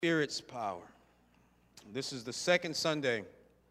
Spirit's power. This is the second Sunday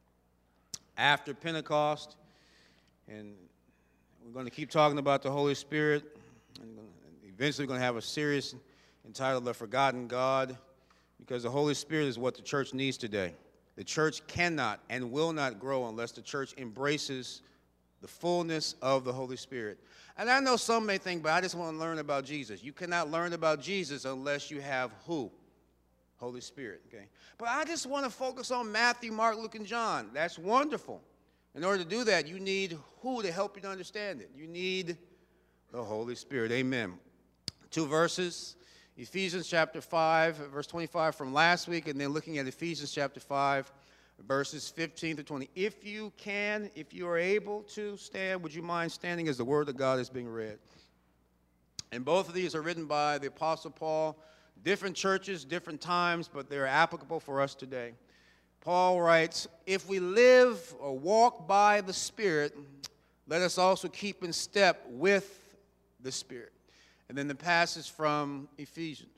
after Pentecost, and we're going to keep talking about the Holy Spirit. And eventually, we're going to have a series entitled The Forgotten God, because the Holy Spirit is what the church needs today. The church cannot and will not grow unless the church embraces the fullness of the Holy Spirit. And I know some may think, but I just want to learn about Jesus. You cannot learn about Jesus unless you have who? Holy Spirit, okay? But I just want to focus on Matthew, Mark, Luke, and John. That's wonderful. In order to do that, you need who to help you to understand it? You need the Holy Spirit. Amen. 2 verses, Ephesians chapter 5, verse 25 from last week, and then looking at Ephesians chapter 5, verses 15 to 20. If you can, if you are able to stand, would you mind standing as the Word of God is being read? And both of these are written by the Apostle Paul. Different churches, different times, but they're applicable for us today. Paul writes, if we live or walk by the Spirit, let us also keep in step with the Spirit. And then the passage from Ephesians.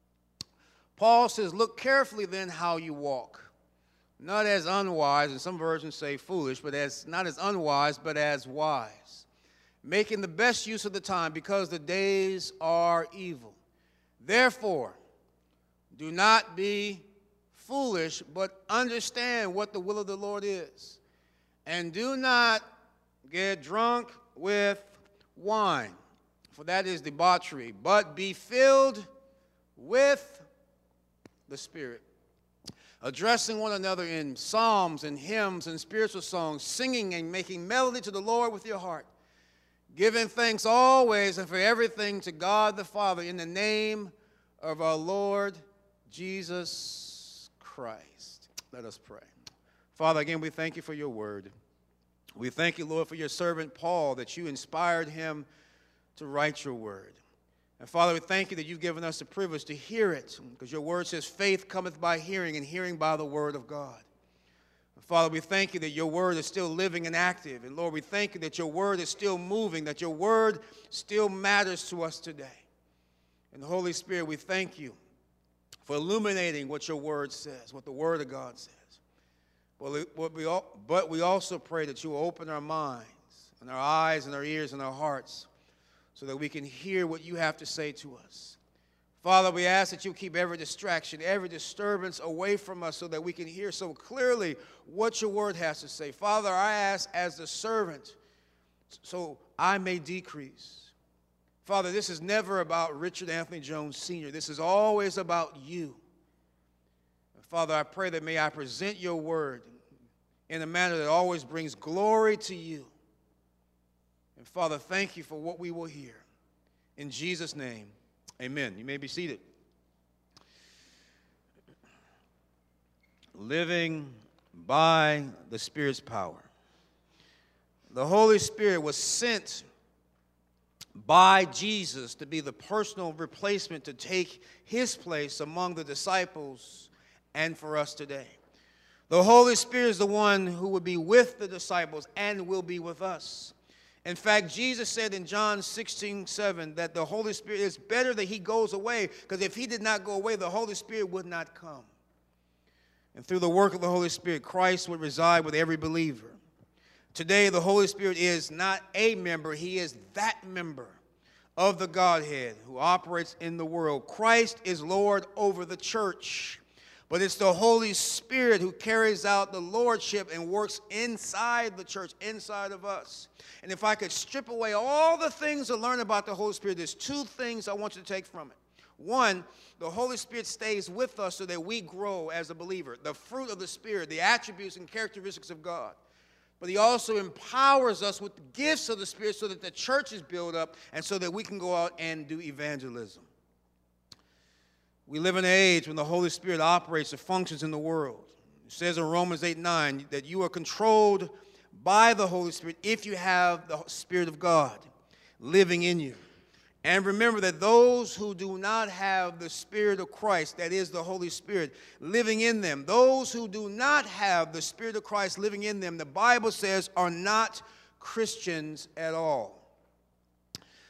Paul says, look carefully then how you walk, not as unwise, and some versions say foolish, but not as unwise, but as wise, making the best use of the time, because the days are evil. Therefore, do not be foolish, but understand what the will of the Lord is. And do not get drunk with wine, for that is debauchery, but be filled with the Spirit, addressing one another in psalms and hymns and spiritual songs, singing and making melody to the Lord with your heart, giving thanks always and for everything to God the Father in the name of our Lord Jesus Christ. Let us pray. Father, again, we thank you for your word. We thank you, Lord, for your servant Paul, that you inspired him to write your word. And Father, we thank you that you've given us the privilege to hear it, because your word says faith cometh by hearing, and hearing by the word of God. And Father, we thank you that your word is still living and active. And Lord, we thank you that your word is still moving, that your word still matters to us today. And Holy Spirit, we thank you for illuminating what your word says, what the word of God says. But we also pray that you will open our minds and our eyes and our ears and our hearts so that we can hear what you have to say to us. Father, we ask that you keep every distraction, every disturbance away from us so that we can hear so clearly what your word has to say. Father, I ask as the servant so I may decrease. Father, this is never about Richard Anthony Jones Sr. This is always about you. And Father, I pray that may I present your word in a manner that always brings glory to you. And Father, thank you for what we will hear. In Jesus' name, amen. You may be seated. Living by the Spirit's power. The Holy Spirit was sent by Jesus to be the personal replacement to take his place among the disciples and for us today. The Holy Spirit is the one who will be with the disciples and will be with us. In fact, Jesus said in John 16:7 that the Holy Spirit, it's better that he goes away, because if he did not go away, the Holy Spirit would not come. And through the work of the Holy Spirit, Christ would reside with every believer. Today, the Holy Spirit is not a member, he is that member of the Godhead who operates in the world. Christ is Lord over the church, but it's the Holy Spirit who carries out the lordship and works inside the church, inside of us. And if I could strip away all the things to learn about the Holy Spirit, there's two things I want you to take from it. One, the Holy Spirit stays with us so that we grow as a believer. The fruit of the Spirit, the attributes and characteristics of God. But he also empowers us with the gifts of the Spirit so that the church is built up and so that we can go out and do evangelism. We live in an age when the Holy Spirit operates and functions in the world. It says in Romans 8:9 that you are controlled by the Holy Spirit if you have the Spirit of God living in you. And remember that those who do not have the Spirit of Christ, that is the Holy Spirit, living in them, those who do not have the Spirit of Christ living in them, the Bible says are not Christians at all.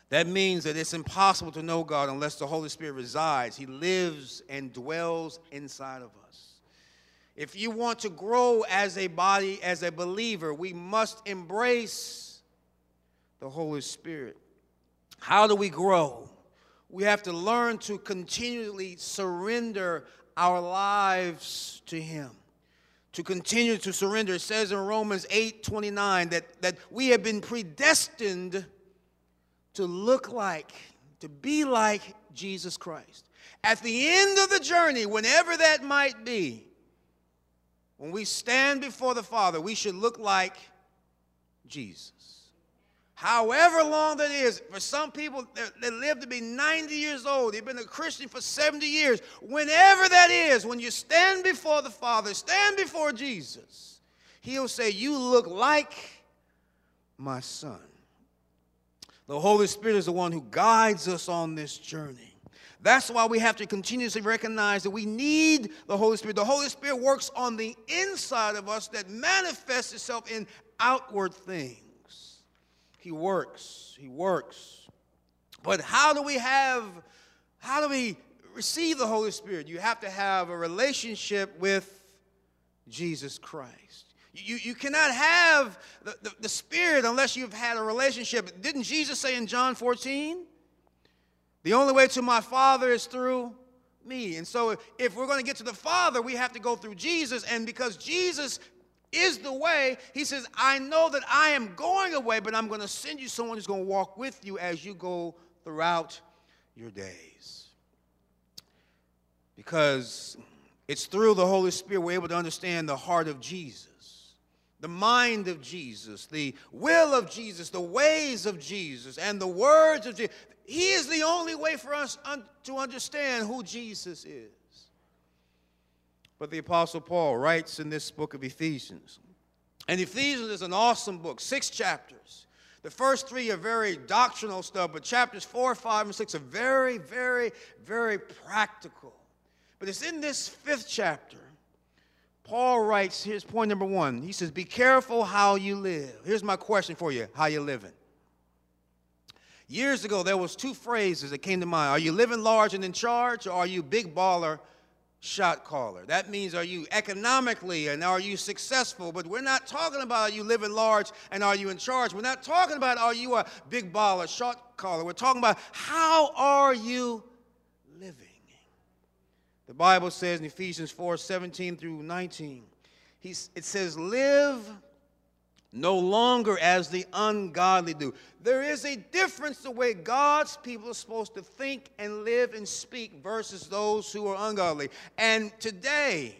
That means that it's impossible to know God unless the Holy Spirit resides. He lives and dwells inside of us. If you want to grow as a body, as a believer, we must embrace the Holy Spirit. How do we grow? We have to learn to continually surrender our lives to Him. To continue to surrender. It says in Romans 8:29 that we have been predestined to look like, to be like Jesus Christ. At the end of the journey, whenever that might be, when we stand before the Father, we should look like Jesus. However long that is, for some people that live to be 90 years old, they've been a Christian for 70 years, whenever that is, when you stand before the Father, stand before Jesus, He'll say, you look like my Son. The Holy Spirit is the one who guides us on this journey. That's why we have to continuously recognize that we need the Holy Spirit. The Holy Spirit works on the inside of us that manifests itself in outward things. He works. But how do we receive the Holy Spirit? You have to have a relationship with Jesus Christ. You cannot have the Spirit unless you've had a relationship. Didn't Jesus say in John 14, the only way to my Father is through me? And so if we're going to get to the Father, we have to go through Jesus. And because Jesus is the way, He says, I know that I am going away, but I'm going to send you someone who's going to walk with you as you go throughout your days. Because it's through the Holy Spirit we're able to understand the heart of Jesus. The mind of Jesus, the will of Jesus, the ways of Jesus, and the words of Jesus. He is the only way for us to understand who Jesus is. But the Apostle Paul writes in this book of Ephesians. And Ephesians is an awesome book, 6 chapters. The first 3 are very doctrinal stuff, but chapters 4, 5, and 6 are very, very, very practical. But it's in this 5th chapter, Paul writes, here's point number 1. He says, be careful how you live. Here's my question for you, how you living? Years ago, there was 2 phrases that came to mind. Are you living large and in charge, or are you big baller, shot caller? That means, are you economically and are you successful? But we're not talking about are you living large and are you in charge. We're not talking about are you a big baller, shot caller. We're talking about how are you living? The Bible says in Ephesians 4:17 through 19, it says, live no longer as the ungodly do. There is a difference the way God's people are supposed to think and live and speak versus those who are ungodly. And today,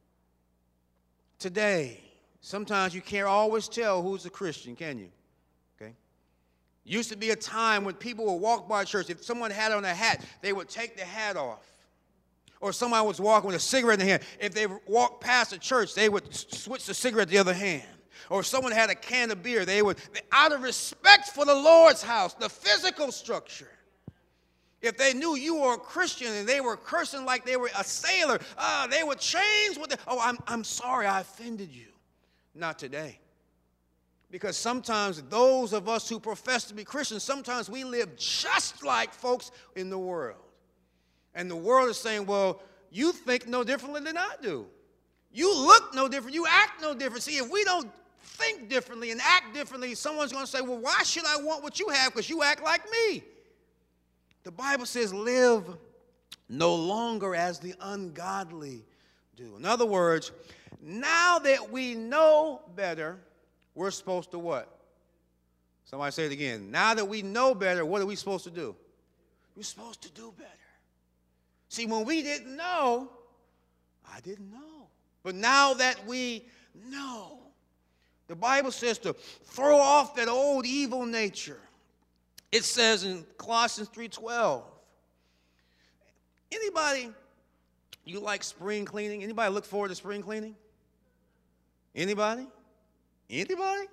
sometimes you can't always tell who's a Christian, can you? Okay. Used to be a time when people would walk by church. If someone had on a hat, they would take the hat off. Or somebody was walking with a cigarette in their hand. If they walked past the church, they would switch the cigarette to the other hand. Or if someone had a can of beer, they would, out of respect for the Lord's house, the physical structure. If they knew you were a Christian and they were cursing like they were a sailor, they would change what I'm sorry I offended you. Not today. Because sometimes those of us who profess to be Christians, sometimes we live just like folks in the world. And the world is saying, well, you think no differently than I do. You look no different. You act no different. See, if we don't think differently and act differently, someone's going to say, well, why should I want what you have? Because you act like me. The Bible says, live no longer as the ungodly do. In other words, now that we know better, we're supposed to what? Somebody say it again. Now that we know better, what are we supposed to do? We're supposed to do better. See, when we didn't know, I didn't know. But now that we know, the Bible says to throw off that old evil nature. It says in Colossians 3:12. Anybody, you like spring cleaning? Anybody look forward to spring cleaning? Anybody? Anybody?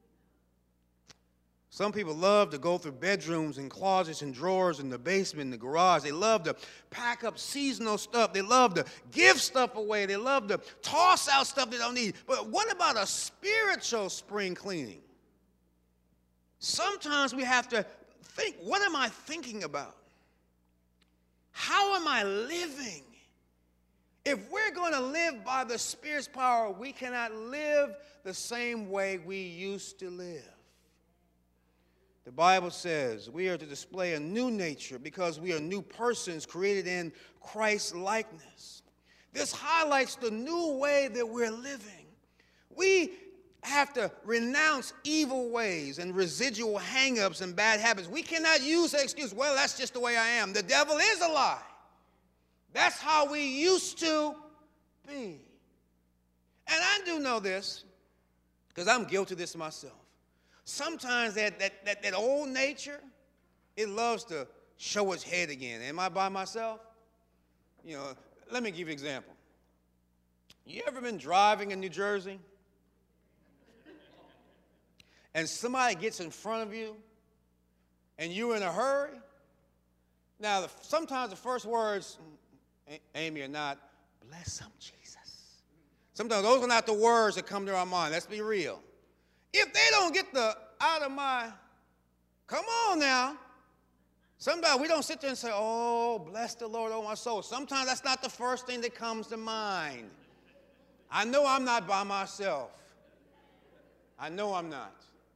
Some people love to go through bedrooms and closets and drawers in the basement, in the garage. They love to pack up seasonal stuff. They love to give stuff away. They love to toss out stuff they don't need. But what about a spiritual spring cleaning? Sometimes we have to think, what am I thinking about? How am I living? If we're going to live by the Spirit's power, we cannot live the same way we used to live. The Bible says we are to display a new nature because we are new persons created in Christ's likeness. This highlights the new way that we're living. We have to renounce evil ways and residual hang-ups and bad habits. We cannot use the excuse, well, that's just the way I am. The devil is a lie. That's how we used to be. And I do know this because I'm guilty of this myself. Sometimes that old nature, it loves to show its head again. Am I by myself? You know, let me give you an example. You ever been driving in New Jersey and somebody gets in front of you and you're in a hurry? Now, sometimes the first words, Amy, are not, bless him, Jesus. Sometimes those are not the words that come to our mind. Let's be real. If they don't get the out of my, come on now. Sometimes we don't sit there and say, oh, bless the Lord, oh my soul. Sometimes that's not the first thing that comes to mind. I know I'm not by myself. I know I'm not.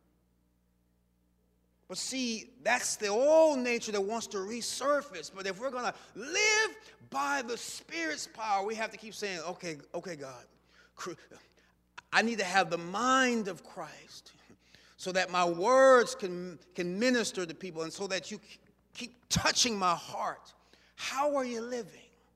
But see, that's the old nature that wants to resurface. But if we're going to live by the Spirit's power, we have to keep saying, okay, God, I need to have the mind of Christ so that my words can minister to people and so that you keep touching my heart. How are you living?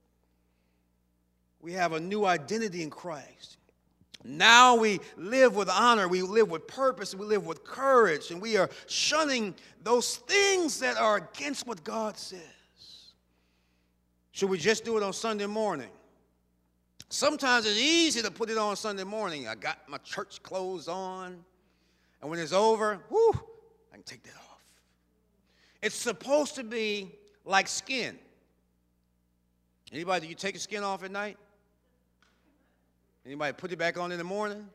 We have a new identity in Christ. Now we live with honor, we live with purpose, we live with courage, and we are shunning those things that are against what God says. Should we just do it on Sunday morning? Sometimes it's easy to put it on Sunday morning. I got my church clothes on, and when it's over, whew, I can take that off. It's supposed to be like skin. Anybody, do you take your skin off at night? Anybody put it back on in the morning?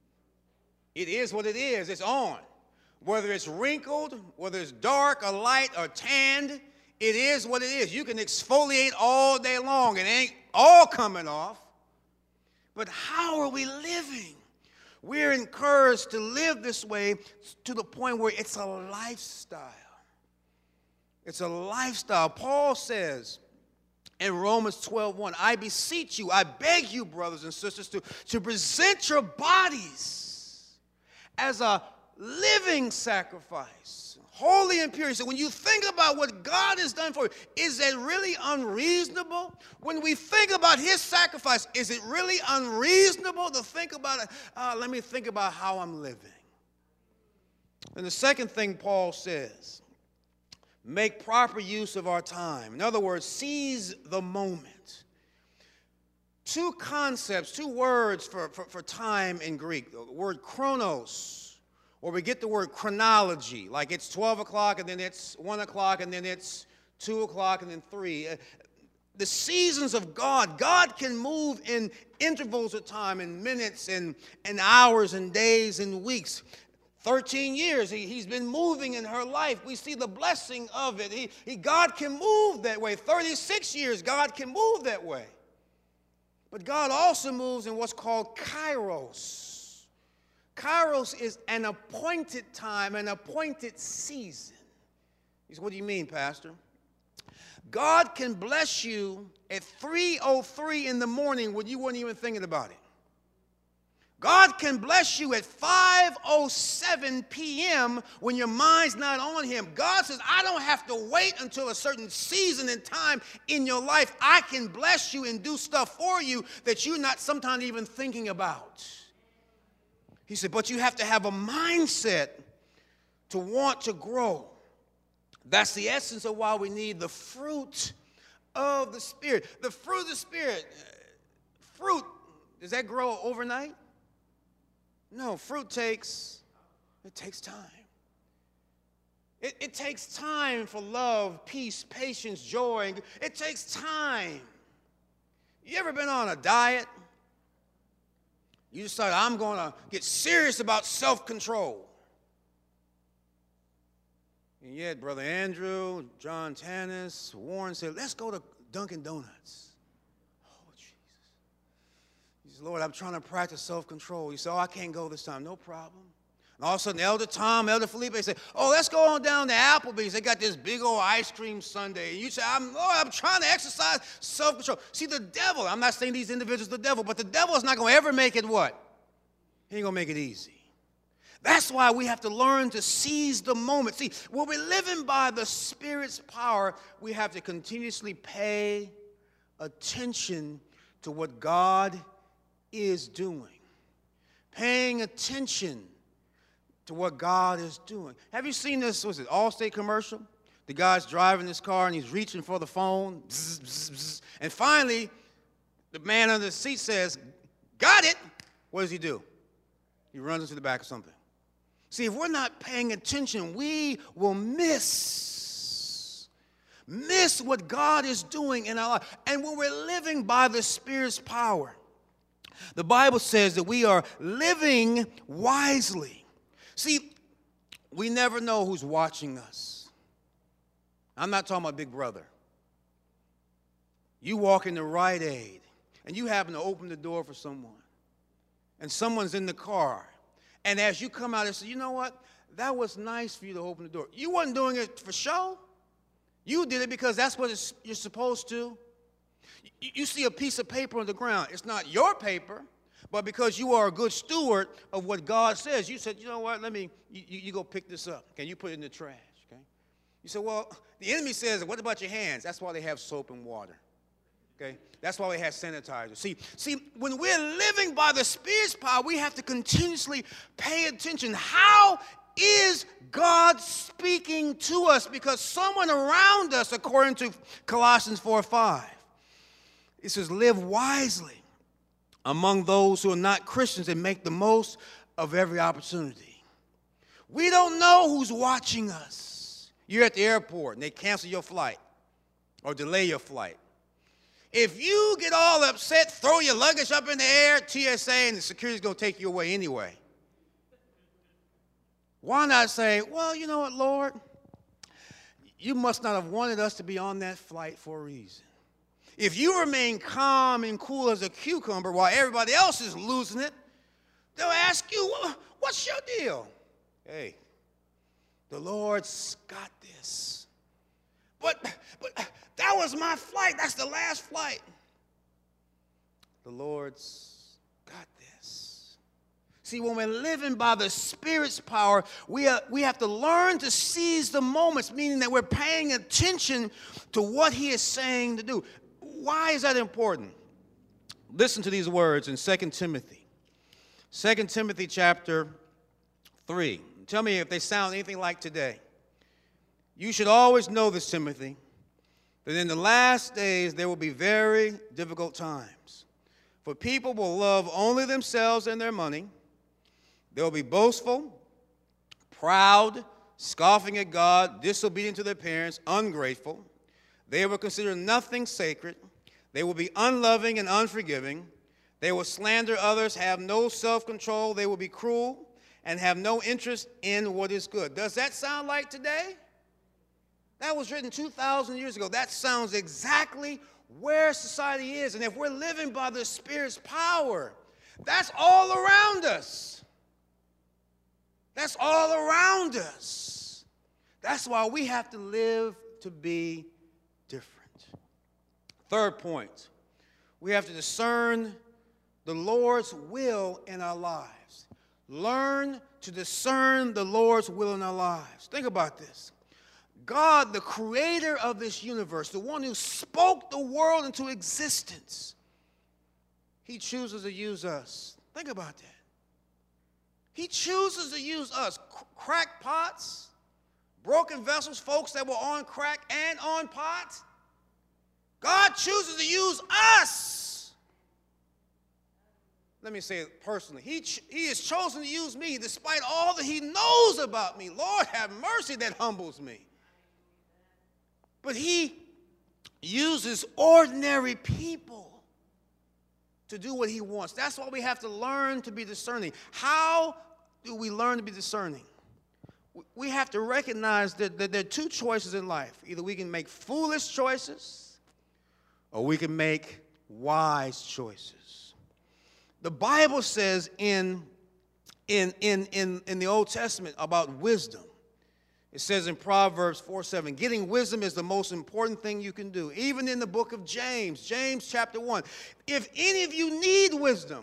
It is what it is. It's on. Whether it's wrinkled, whether it's dark or light or tanned, it is what it is. You can exfoliate all day long. It ain't all coming off. But how are we living? We're encouraged to live this way to the point where it's a lifestyle. It's a lifestyle. Paul says in Romans 12:1, I beseech you, I beg you, brothers and sisters, to present your bodies as a living sacrifice, holy and pure. So when you think about what God has done for you, is that really unreasonable? When we think about his sacrifice, is it really unreasonable to think about it? Let me think about how I'm living. And the second thing Paul says, make proper use of our time. In other words, seize the moment. Two concepts, two words for time in Greek. The word chronos, or we get the word chronology, like it's 12 o'clock and then it's 1 o'clock and then it's 2 o'clock and then 3. The seasons of God, God can move in intervals of time, in minutes and hours and days and weeks. 13 years, he's been moving in her life. We see the blessing of it. God can move that way. 36 years, God can move that way. But God also moves in what's called kairos. Kairos is an appointed time, an appointed season. He said, what do you mean, Pastor? God can bless you at 3:03 in the morning when you weren't even thinking about it. God can bless you at 5:07 p.m. when your mind's not on him. God says, I don't have to wait until a certain season and time in your life. I can bless you and do stuff for you that you're not sometimes even thinking about. He said, but you have to have a mindset to want to grow. That's the essence of why we need the fruit of the Spirit. The fruit of the Spirit, fruit, does that grow overnight? No, fruit takes time. It takes time for love, peace, patience, joy. It takes time. You ever been on a diet? You decide, I'm going to get serious about self-control. And yet, Brother Andrew, John Tanis, Warren said, let's go to Dunkin' Donuts. Oh, Jesus. He said, Lord, I'm trying to practice self-control. He said, oh, I can't go this time. No problem. And all of a sudden, Elder Tom, Elder Felipe said, oh, let's go on down to Applebee's. They got this big old ice cream sundae. And you say, Lord, I'm trying to exercise self-control. See, the devil, I'm not saying these individuals are the devil, but the devil is not going to ever make it what? He ain't going to make it easy. That's why we have to learn to seize the moment. See, when we're living by the Spirit's power, we have to continuously pay attention to what God is doing. Paying attention to what God is doing. Have you seen this, what's it, Allstate commercial? The guy's driving his car and he's reaching for the phone. Bzz, bzz, bzz. And finally, the man under the seat says, got it. What does he do? He runs into the back of something. See, if we're not paying attention, we will miss what God is doing in our life. And when we're living by the Spirit's power, the Bible says that we are living wisely. See, we never know who's watching us. I'm not talking about Big Brother. You walk into Rite Aid, and you happen to open the door for someone, and someone's in the car. And as you come out and say, you know what? That was nice for you to open the door. You wasn't doing it for show. You did it because that's what you're supposed to. You see a piece of paper on the ground. It's not your paper, but because you are a good steward of what God says, you said, you know what? You go pick this up. Can you put it in the trash? Okay. You said, well, the enemy says, what about your hands? That's why they have soap and water. Okay? That's why we have sanitizer. See, when we're living by the Spirit's power, we have to continuously pay attention. How is God speaking to us? Because someone around us, according to Colossians 4:5, it says, live wisely among those who are not Christians and make the most of every opportunity. We don't know who's watching us. You're at the airport and they cancel your flight or delay your flight. If you get all upset, throw your luggage up in the air, TSA and the security's going to take you away anyway. Why not say, well, you know what, Lord? You must not have wanted us to be on that flight for a reason. If you remain calm and cool as a cucumber while everybody else is losing it, they'll ask you, well, what's your deal? Hey, the Lord's got this. But that was my flight. That's the last flight. The Lord's got this. See, when we're living by the Spirit's power, we have to learn to seize the moments, meaning that we're paying attention to what He is saying to do. Why is that important? Listen to these words in 2 Timothy. 2 Timothy chapter 3. Tell me if they sound anything like today. You should always know this, Timothy, that in the last days there will be very difficult times. For people will love only themselves and their money. They will be boastful, proud, scoffing at God, disobedient to their parents, ungrateful. They will consider nothing sacred. They will be unloving and unforgiving. They will slander others, have no self-control. They will be cruel and have no interest in what is good. Does that sound like today? That was written 2,000 years ago. That sounds exactly where society is. And if we're living by the Spirit's power, that's all around us. That's all around us. That's why we have to live to be different. Third point, we have to discern the Lord's will in our lives. Learn to discern the Lord's will in our lives. Think about this. God, the creator of this universe, the one who spoke the world into existence, He chooses to use us. Think about that. He chooses to use us, crackpots, broken vessels, folks that were on crack and on pot. God chooses to use us. Let me say it personally. He has chosen to use me despite all that He knows about me. Lord, have mercy, that humbles me. But He uses ordinary people to do what He wants. That's why we have to learn to be discerning. How do we learn to be discerning? we have to recognize that there are two choices in life. Either we can make foolish choices or we can make wise choices. The Bible says in the Old Testament about wisdom. It says in Proverbs 4:7, getting wisdom is the most important thing you can do. Even in the book of James, James chapter 1, if any of you need wisdom,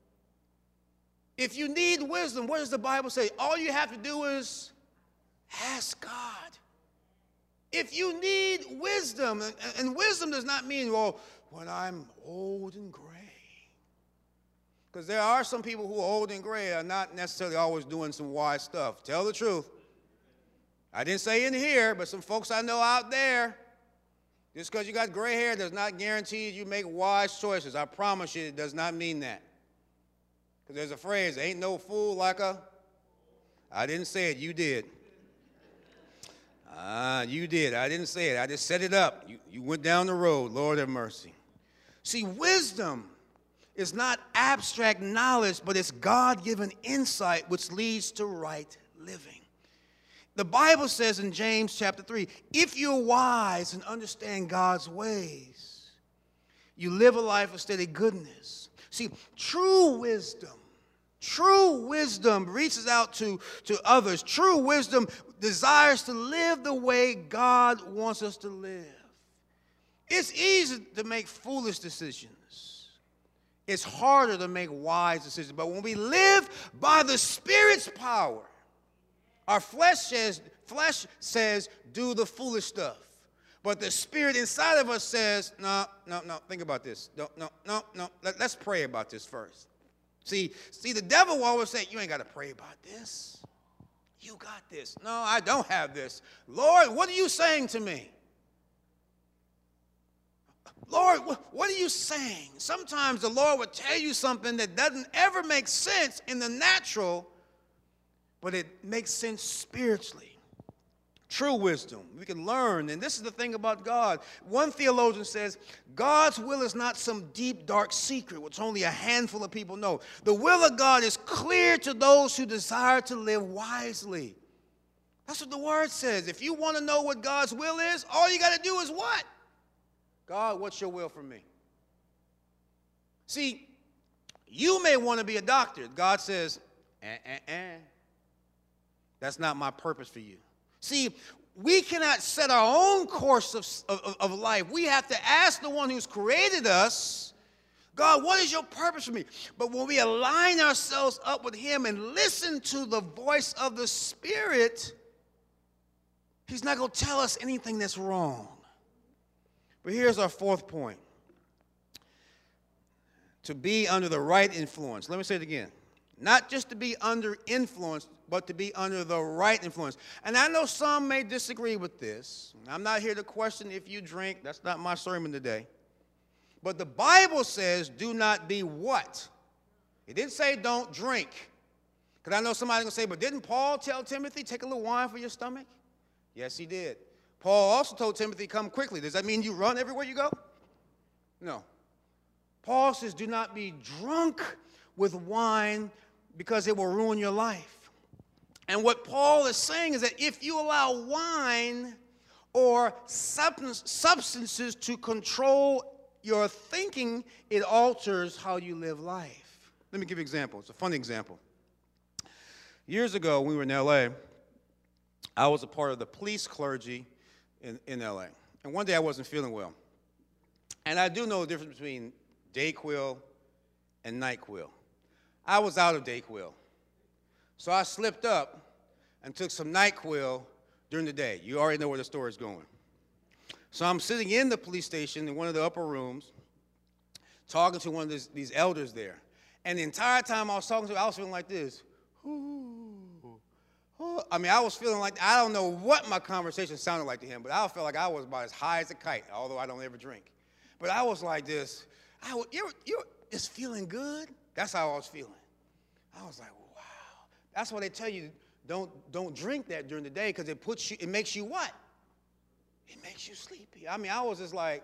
what does the Bible say? All you have to do is ask God. If you need wisdom, and wisdom does not mean, well, when I'm old and gray. Because there are some people who are old and gray are not necessarily always doing some wise stuff. Tell the truth. I didn't say in here, but some folks I know out there, just because you got gray hair does not guarantee you make wise choices. I promise you it does not mean that. Because there's a phrase, ain't no fool like a... I didn't say it, you did. You did. I didn't say it. I just set it up. You went down the road. Lord have mercy. See, wisdom is not abstract knowledge, but it's God-given insight which leads to right living. The Bible says in James chapter 3, if you're wise and understand God's ways, you live a life of steady goodness. See, true wisdom reaches out to others. True wisdom desires to live the way God wants us to live. It's easy to make foolish decisions. It's harder to make wise decisions. But when we live by the Spirit's power, our flesh says, do the foolish stuff. But the Spirit inside of us says, no, think about this. No. Let's pray about this first. See, the devil will always say, you ain't got to pray about this. You got this. No, I don't have this. Lord, what are you saying to me? Lord, what are you saying? Sometimes the Lord would tell you something that doesn't ever make sense in the natural, but it makes sense spiritually. True wisdom, we can learn, and this is the thing about God. One theologian says, God's will is not some deep, dark secret, which only a handful of people know. The will of God is clear to those who desire to live wisely. That's what the word says. If you want to know what God's will is, all you got to do is what? God, what's your will for me? See, you may want to be a doctor. God says, that's not my purpose for you. See, we cannot set our own course of life. We have to ask the one who's created us, God, what is your purpose for me? But when we align ourselves up with him and listen to the voice of the Spirit, he's not going to tell us anything that's wrong. But here's our fourth point. To be under the right influence. Let me say it again. Not just to be under influence, but to be under the right influence. And I know some may disagree with this. I'm not here to question if you drink. That's not my sermon today. But the Bible says do not be what? It didn't say don't drink. Because I know somebody's going to say, but didn't Paul tell Timothy, take a little wine for your stomach? Yes, he did. Paul also told Timothy, come quickly. Does that mean you run everywhere you go? No. Paul says do not be drunk with wine because it will ruin your life. And what Paul is saying is that if you allow wine or substances to control your thinking, it alters how you live life. Let me give you an example. It's a funny example. Years ago, when we were in L.A., I was a part of the police clergy in L.A. And one day I wasn't feeling well. And I do know the difference between Dayquil and NyQuil. I was out of Dayquil. So I slipped up and took some NyQuil during the day. You already know where the story is going. So I'm sitting in the police station in one of the upper rooms talking to one of these elders there. And the entire time I was talking to him, I was feeling like this. I mean, I was feeling like, I don't know what my conversation sounded like to him, but I felt like I was about as high as a kite, although I don't ever drink. But I was like this. You're just feeling good? That's how I was feeling. I was like, wow. That's why they tell you don't drink that during the day because it makes you what? It makes you sleepy. I mean, I was just like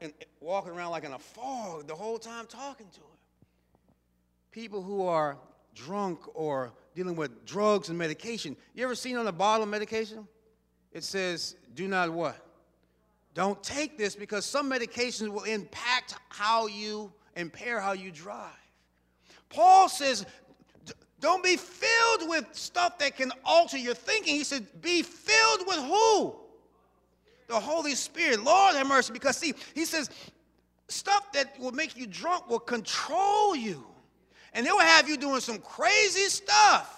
walking around like in a fog the whole time talking to him. People who are drunk or dealing with drugs and medication. You ever seen on a bottle of medication? It says, do not what? Don't take this, because some medications will impact impair how you drive. Paul says, don't be filled with stuff that can alter your thinking. He said, be filled with who? The Holy Spirit. Lord have mercy. Because see, he says, stuff that will make you drunk will control you. And it will have you doing some crazy stuff.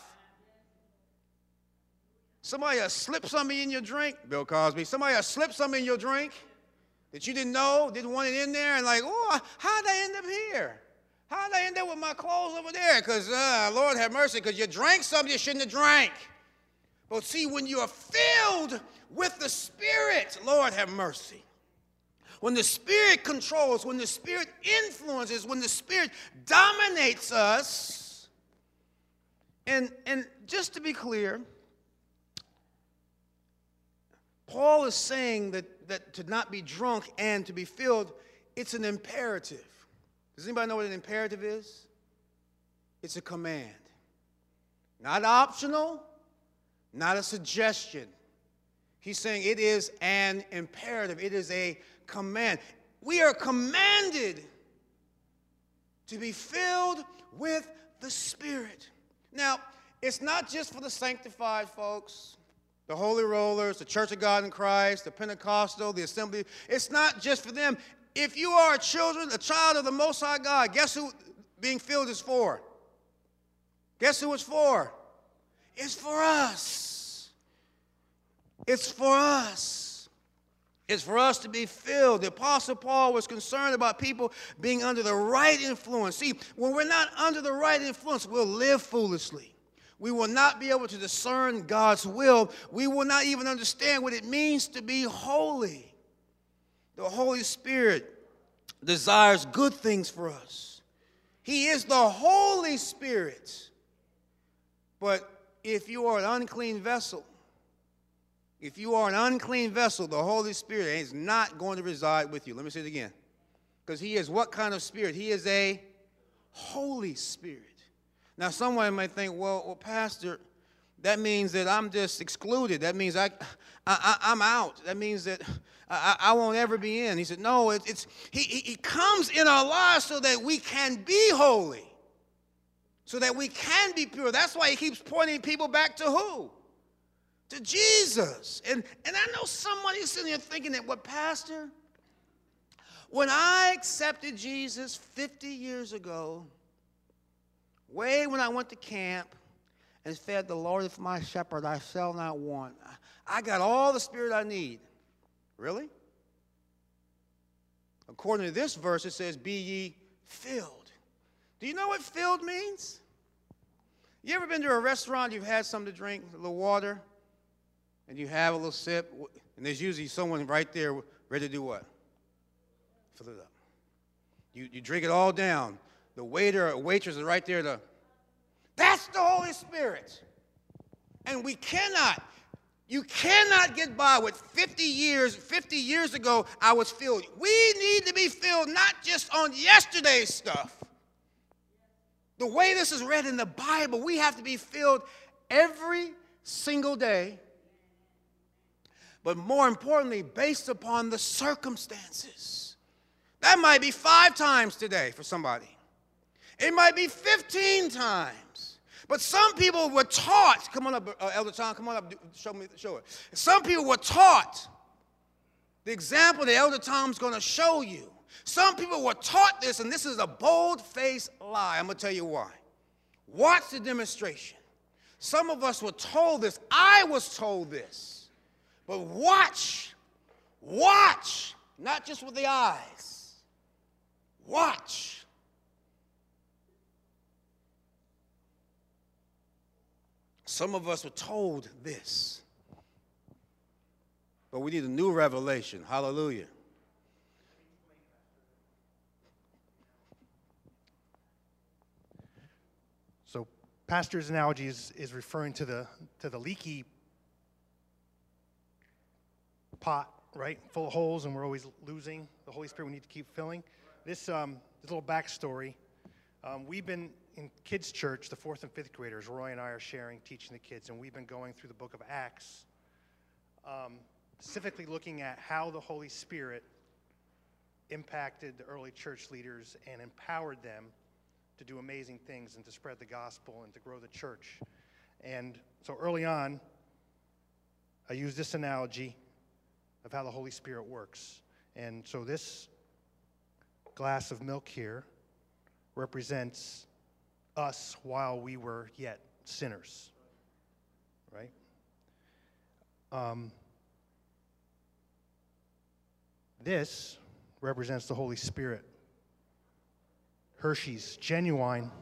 Somebody slip something in your drink, Bill Cosby. Somebody slip something in your drink that you didn't know, didn't want it in there, and like, oh, how'd I end up here? How'd I end up with my clothes over there? Because, Lord have mercy, because you drank something you shouldn't have drank. But see, when you are filled with the Spirit, Lord have mercy. When the Spirit controls, when the Spirit influences, when the Spirit dominates us, and just to be clear, Paul is saying that to not be drunk and to be filled, it's an imperative. Does anybody know what an imperative is? It's a command. Not optional, not a suggestion. He's saying it is an imperative. It is a command. We are commanded to be filled with the Spirit. Now, it's not just for the sanctified folks, the Holy Rollers, the Church of God in Christ, the Pentecostal, the Assembly. It's not just for them. If you are a child of the Most High God, guess who being filled is for? Guess who it's for? It's for us. It's for us. It's for us to be filled. The Apostle Paul was concerned about people being under the right influence. See, when we're not under the right influence, we'll live foolishly. We will not be able to discern God's will. We will not even understand what it means to be holy. The Holy Spirit desires good things for us. He is the Holy Spirit. But if you are an unclean vessel, the Holy Spirit is not going to reside with you. Let me say it again. Because he is what kind of spirit? He is a Holy Spirit. Now, someone might think, well, Pastor, that means that I'm just excluded. That means I'm out. That means that I won't ever be in. He said, no, he comes in our lives so that we can be holy, so that we can be pure. That's why he keeps pointing people back to who? To Jesus. And I know somebody's sitting here thinking that, what, Pastor? When I accepted Jesus 50 years ago, way when I went to camp and said, the Lord is my shepherd, I shall not want. I got all the Spirit I need. Really? According to this verse, it says, be ye filled. Do you know what filled means? You ever been to a restaurant, you've had something to drink, a little water, and you have a little sip, and there's usually someone right there ready to do what? Fill it up. You drink it all down. The waiter or waitress is right there that's the Holy Spirit. And you cannot get by with 50 years ago, I was filled. We need to be filled not just on yesterday's stuff. The way this is read in the Bible, we have to be filled every single day. But more importantly, based upon the circumstances. That might be 5 times today for somebody. It might be 15 times. But some people were taught, come on up, Elder Tom, come on up, show it. Some people were taught the example that Elder Tom's going to show you. Some people were taught this, and this is a bold-faced lie. I'm going to tell you why. Watch the demonstration. Some of us were told this. I was told this. But watch, not just with the eyes. Watch. Some of us were told this, but we need a new revelation. Hallelujah. So, Pastor's analogy is referring to the leaky pot, right? Full of holes, and we're always losing. The Holy Spirit we need to keep filling. This little backstory. We've been in kids' church, the 4th and 5th graders. Roy and I are sharing, teaching the kids, and we've been going through the book of Acts, specifically looking at how the Holy Spirit impacted the early church leaders and empowered them to do amazing things and to spread the gospel and to grow the church. And so early on, I used this analogy of how the Holy Spirit works. And so this glass of milk here represents us while we were yet sinners, right? This represents the Holy Spirit. Hershey's Genuine.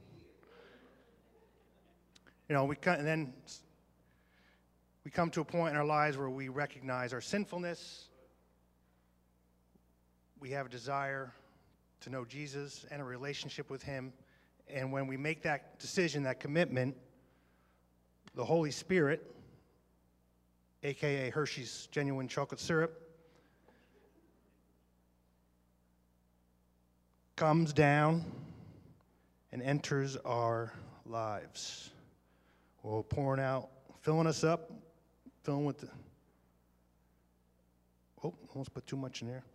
You know, then we come to a point in our lives where we recognize our sinfulness. We have a desire to know Jesus and a relationship with him. And when we make that decision, that commitment, the Holy Spirit, a.k.a. Hershey's Genuine Chocolate Syrup, comes down and enters our lives. Well, pouring out, filling us up, filling with the... Oh, almost put too much in there.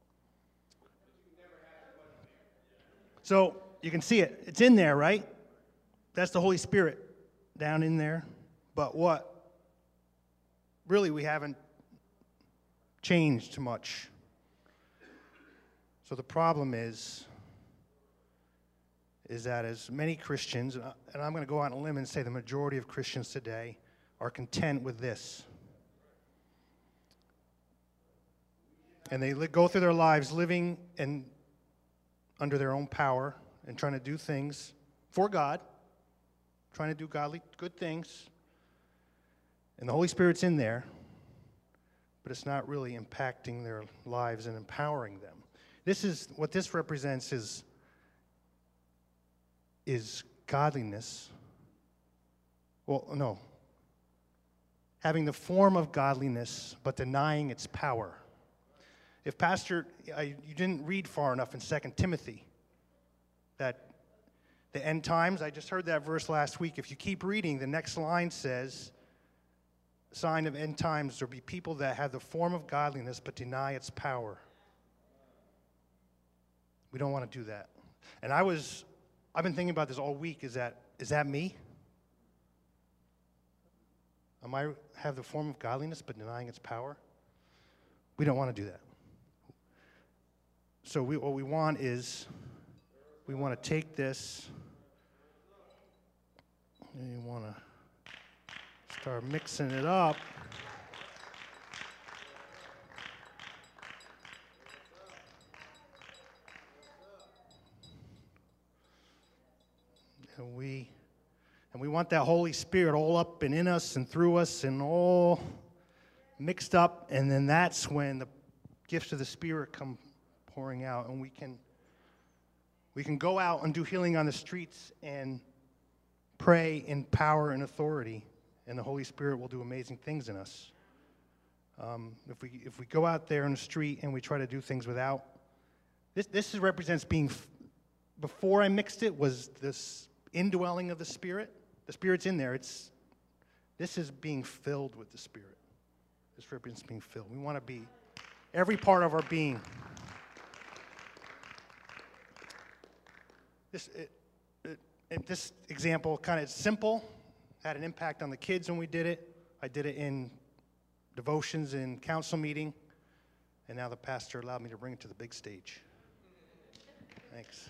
So, you can see it. It's in there, right? That's the Holy Spirit down in there. But what? Really, we haven't changed much. So the problem is that as many Christians, and I'm going to go out on a limb and say the majority of Christians today are content with this. And they go through their lives living under their own power and trying to do things for God, trying to do godly, good things. And the Holy Spirit's in there, but it's not really impacting their lives and empowering them. What this represents is godliness. Well, no. Having the form of godliness, but denying its power. If Pastor, you didn't read far enough in 2 Timothy, that the end times, I just heard that verse last week. If you keep reading, the next line says, sign of end times, there'll be people that have the form of godliness, but deny its power. We don't want to do that. And I've been thinking about this all week. Is that me? Am I have the form of godliness but denying its power? We don't want to do that. So what we want is, we want to take this, and you want to start mixing it up. And we want that Holy Spirit all up and in us and through us and all mixed up, and then that's when the gifts of the Spirit come pouring out, and we can go out and do healing on the streets and pray in power and authority, and the Holy Spirit will do amazing things in us. If we go out there in the street and we try to do things without, this represents being, before I mixed it, was this indwelling of the Spirit. The Spirit's in there. This is being filled with the Spirit. This represents being filled. We want to be every part of our being. This example, kind of simple, had an impact on the kids when we did it. I did it in devotions in council meeting, and now the pastor allowed me to bring it to the big stage. Thanks.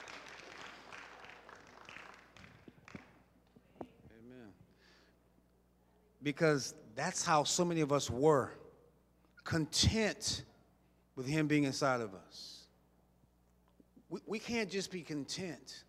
Amen. Because that's how so many of us were, content with him being inside of us. We can't just be content.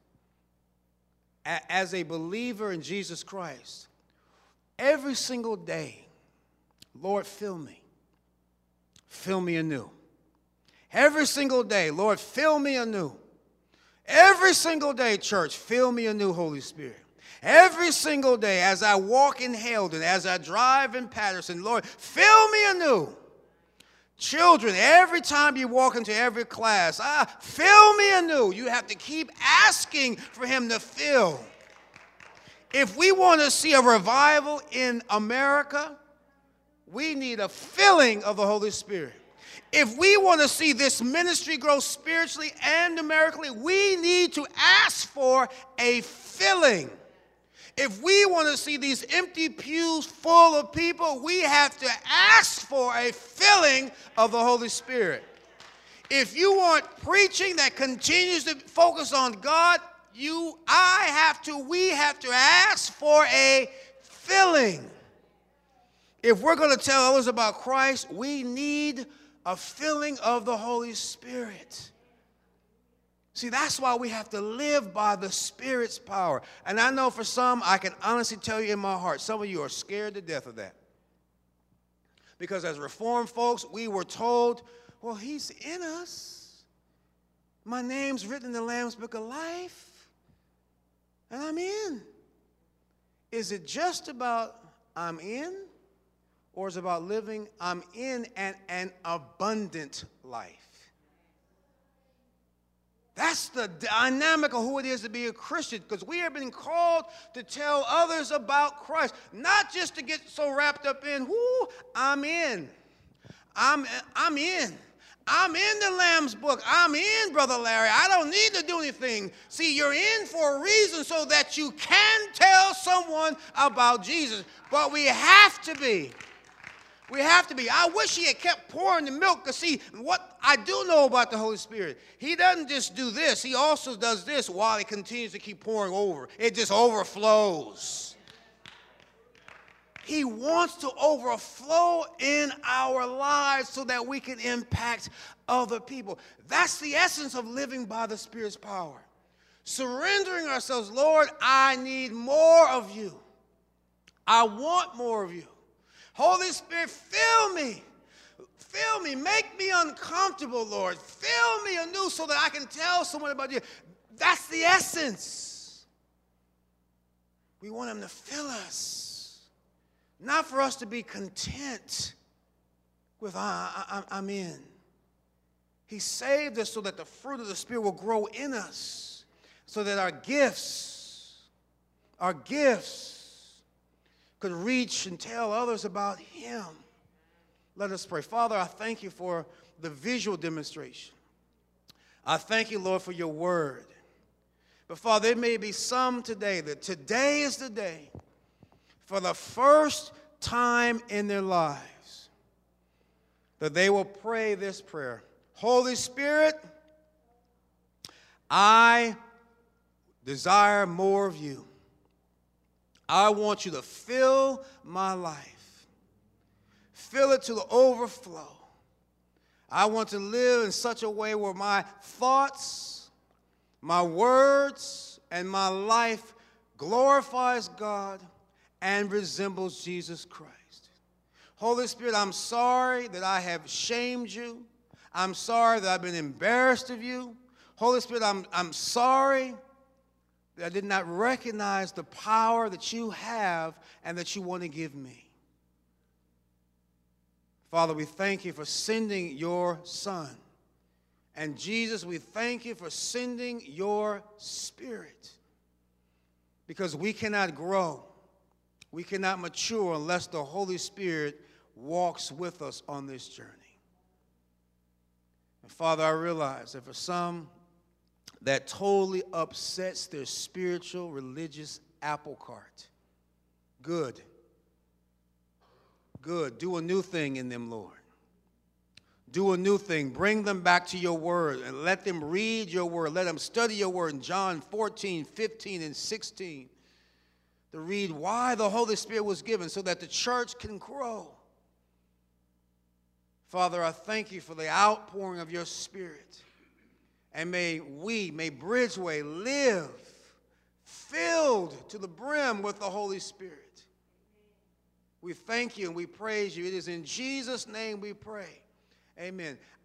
As a believer in Jesus Christ, every single day, Lord, fill me. Fill me anew. Every single day, Lord, fill me anew. Every single day, church, fill me anew, Holy Spirit. Every single day, as I walk in Haledon, as I drive in Patterson, Lord, fill me anew. Children, every time you walk into every class, fill me anew. You have to keep asking for him to fill. If we want to see a revival in America, we need a filling of the Holy Spirit. If we want to see this ministry grow spiritually and numerically, we need to ask for a filling. If we want to see these empty pews full of people, we have to ask for a filling of the Holy Spirit. If you want preaching that continues to focus on God, we have to ask for a filling. If we're going to tell others about Christ, we need a filling of the Holy Spirit. See, that's why we have to live by the Spirit's power. And I know for some, I can honestly tell you in my heart, some of you are scared to death of that. Because as Reformed folks, we were told, well, he's in us. My name's written in the Lamb's Book of Life. And I'm in. Is it just about I'm in? Or is it about living I'm in an abundant life? That's the dynamic of who it is to be a Christian, because we have been called to tell others about Christ, not just to get so wrapped up in, I'm in. I'm in. I'm in the Lamb's Book. I'm in, Brother Larry. I don't need to do anything. See, you're in for a reason so that you can tell someone about Jesus, but we have to be. We have to be. I wish he had kept pouring the milk, because see, what I do know about the Holy Spirit, he doesn't just do this. He also does this while he continues to keep pouring over. It just overflows. He wants to overflow in our lives so that we can impact other people. That's the essence of living by the Spirit's power. Surrendering ourselves, Lord, I need more of you. I want more of you. Holy Spirit, fill me. Fill me. Make me uncomfortable, Lord. Fill me anew so that I can tell someone about you. That's the essence. We want him to fill us. Not for us to be content with, I'm in. He saved us so that the fruit of the Spirit will grow in us, so that our gifts could reach and tell others about him. Let us pray. Father, I thank you for the visual demonstration. I thank you, Lord, for your word. But Father, there may be some today that today is the day, for the first time in their lives, that they will pray this prayer. Holy Spirit, I desire more of you. I want you to fill my life. Fill it to the overflow. I want to live in such a way where my thoughts, my words, and my life glorifies God and resembles Jesus Christ. Holy Spirit, I'm sorry that I have shamed you. I'm sorry that I've been embarrassed of you. Holy Spirit, I'm sorry that I did not recognize the power that you have and that you want to give me. Father, we thank you for sending your Son. And Jesus, we thank you for sending your Spirit. Because we cannot grow, we cannot mature unless the Holy Spirit walks with us on this journey. And Father, I realize that for some, that totally upsets their spiritual, religious apple cart. Good. Good. Do a new thing in them, Lord. Do a new thing. Bring them back to your word and let them read your word. Let them study your word in John 14, 15, and 16 to read why the Holy Spirit was given so that the church can grow. Father, I thank you for the outpouring of your Spirit. And may Bridgeway live filled to the brim with the Holy Spirit. We thank you and we praise you. It is in Jesus' name we pray. Amen.